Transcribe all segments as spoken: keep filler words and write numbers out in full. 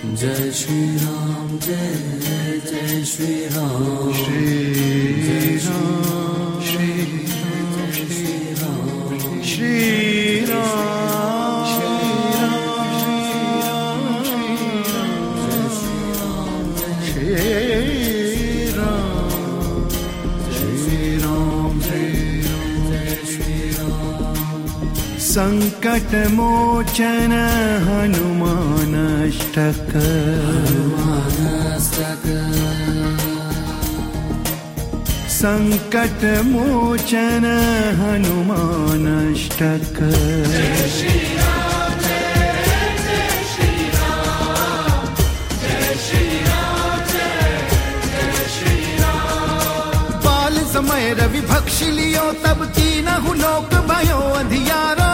जय श्री राम जय जय श्री राम श्री राम श्री राम श्री राम श्री राम श्री राम श्री राम संकट मोचन हनुमानष्टक हनुमानष्टक संकट मोचन हनुमानष्टक जय श्री राम जय जय श्री राम जय श्री राम जय जय श्री राम। बाल समय रवि भक्षि लियो तब तीनहु लोक भयो अंधियारा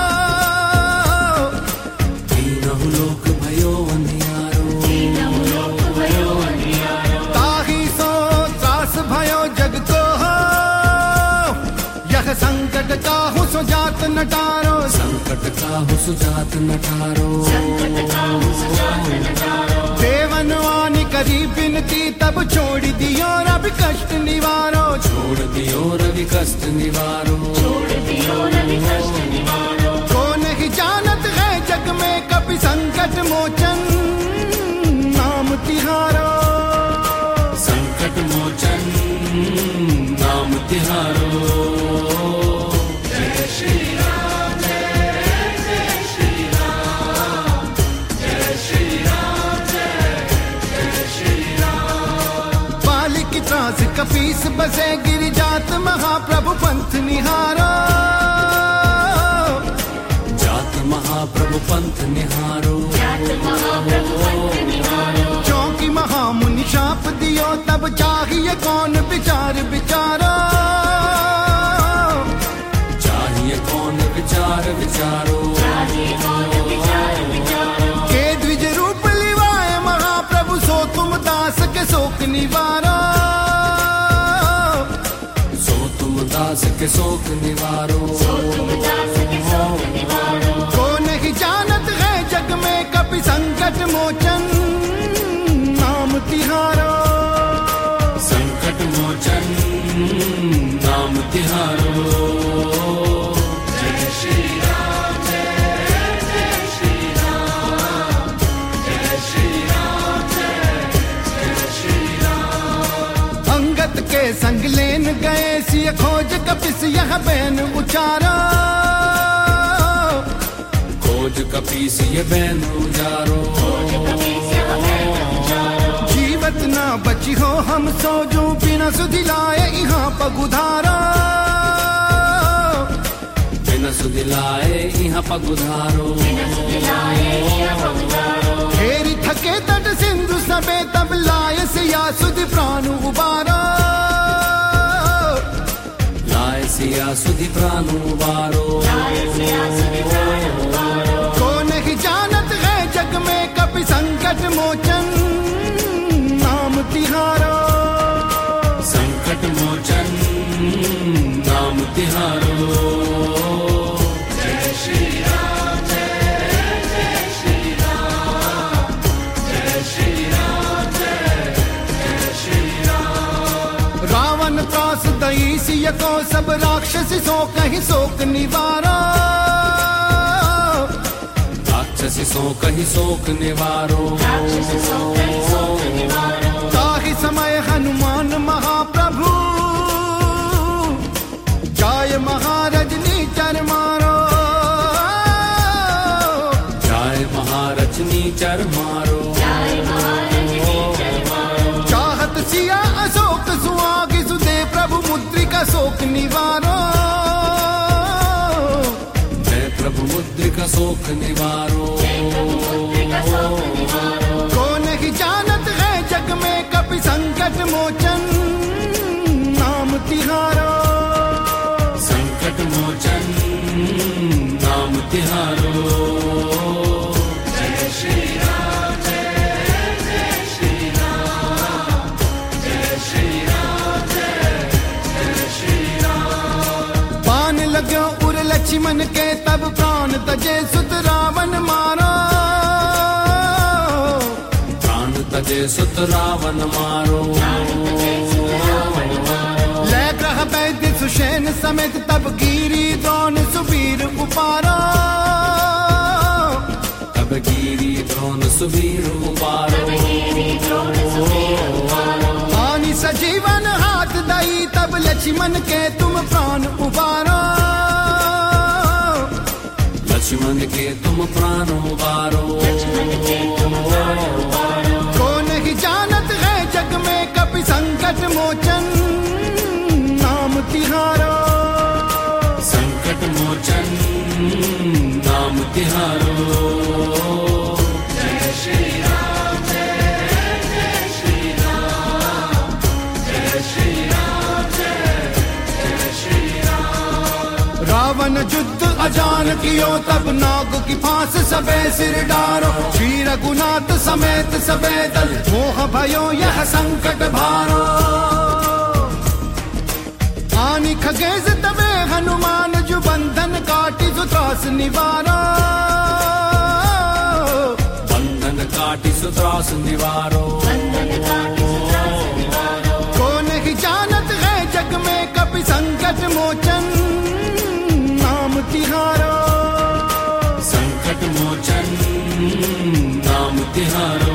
तीनहु लोक भयो अंधियारो तीनहु लोक भयो अंधियारो ताहि सो त्रास भयो जग को हो यह संकट काहु सो जात न टारो संकट काहु सुजात न टारो संकट काहु सुजात न टारो। देवन वाणी करी बिनती तब छोड़ दियो रवि कष्ट निवारो छोड़ दियो रवि कष्ट निवारो छोड़ दियो रवि कष्ट निवारो। को नहीं जानत है जग में कभी संकट मोचन नाम तिहारो संकट मोचन नाम तिहारो। जय श्री राम जय जय श्री राम जय श्री राम जय जय श्री राम। बालिक त्रास कपीस बसे गिर जात महाप्रभु पंथ निहारो जात महाप्रभु पंथ निहारो जात महाप्रभु पंथ निहारो। चौकी महामुनि शाप दियो तब चाहिए कौन विचार विचारो चाहिए कौन विचार विचारो चाहिए कौन विचार विचारो। के द्विज रूप लिवाए महाप्रभु सो तुम दास के शोक निवारो सो तुम दास के शोक निवारो सो तुम दास के शोक निवारो। को नहीं जानत है जग में कभी संकट मोचन नाम तिहारो संकट मोचन नाम तिहारो। जय श्री राम जय जय श्री राम जय श्री राम जय जय श्री राम। अंगत के संग लेन गए सिय खोज कपिस यह बैन उचारा खोज कपीस ये बैन उजारो जीवत ना बची हो हम सो जो बिना सुधिलाए यहाँ पगुधारा बिना सुदिलाए यहाँ पगुधारो फेरी थके तट सिंधु सबे तब लाए सिया सुधि प्राणु उबारा लाए सिया सुधि प्राणु उबारो को नहीं जानत है जग में कभी संकट मोचन नाम तिहारो संकट मोचन नाम तिहारो। जय श्री राम जय जय श्री राम जय श्री राम जय जय श्री राम। रावण त्रास दई सिय को सब राक्षसी सो कहीं शोक निवारा राक्षसी सो कहीं शोक निवारो राक्षस सो कहीं शोक निवारो। ताहि समय हनुमान महाप्रभु जाय महारजनी चर मारो जाय महारजनी चर मारो जय महारजनी जय मारो। चाहत सिया अशोक सुहागी सुदे प्रभु मुद्रिका शोक निवारो मैं प्रभु मुद्रिका शोक निवारो को नहीं जानत है जग में कभी संकट मोचन नाम तिहारो संकट मोचन नाम तिहारो। जय श्री राम जय जय श्री राम जय श्री राम जय जय श्री राम। बाण लग्यो उर लक्ष्मण के तब प्राण तजे सुत रावण मारो बजे सुत रावण मारो। ले ग्रह वैद्य सुषेण समेत तब गिरी द्रोण सुबीर उपारो। तब गिरी द्रोण सुबीर उपारो। हानि सजीवन हाथ दई तब लक्ष्मण के तुम प्राण उबारो। लक्ष्मण के तुम प्राण उबारो। को नहीं जानत है जग में कपि संकट मोचन नाम तिहारो। संकट मोचन नाम तिहारो। जय श्री राम जय जय श्री राम जय श्री राम जय जय श्री राम। रावण युद्ध अजान कियो तब नाग की फांस सबे सिर डारो। श्री रघुनाथ समेत सबे दल मोह भयो यह संकट भारो। आनि खगेश तबे हनुमान जो बंधन काटी सुत्रास निवारो। बंधन काटी सुत्रास निवारो। को नहीं जानत है जग में कपि संकट मोचन नाम तिहारो। संकट मोचन नाम तिहारो।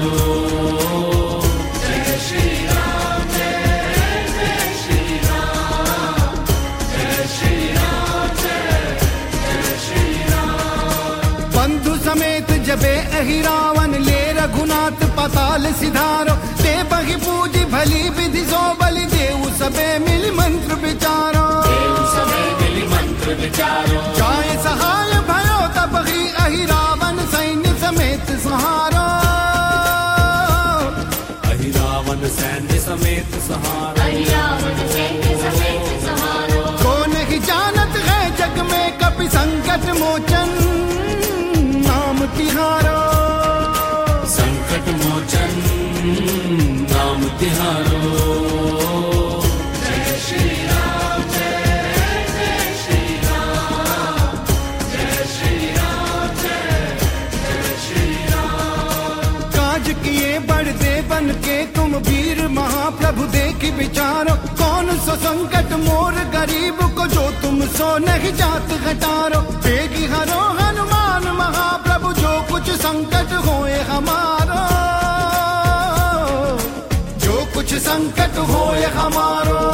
जय श्री राम जय जय श्री राम जय श्री राम जय जय श्री राम। बंधु समेत जबे अहि रावण ले रघुनाथ पताल सिधारो। ते बहि पूजी भली विधि सो बलि देव सबे मिल मंत्र विचारो। देव सबे मिल मंत्र विचारो। जाय सहाय भयो तब ही अहि रावण सैन्य समेत सहारो। अहि रावण सैन्य समेत सहारो। को नहीं जानत है जग में कपि संकट मोचन नाम तिहारो। संकट मोचन नाम तिहारो। जय श्री राम जय जय श्री राम जय श्री राम जय जय श्री राम। काज किए बढ़ते बन के तुम वीर महाप्रभु देखी विचारो। कौन सो संकट मोर गरीब को जो तुम सो नहीं जात घटारो। बेगी हरो हनुमान महाप्रभु जो कुछ संकट होए हमारो। जो कुछ संकट होए हमारो।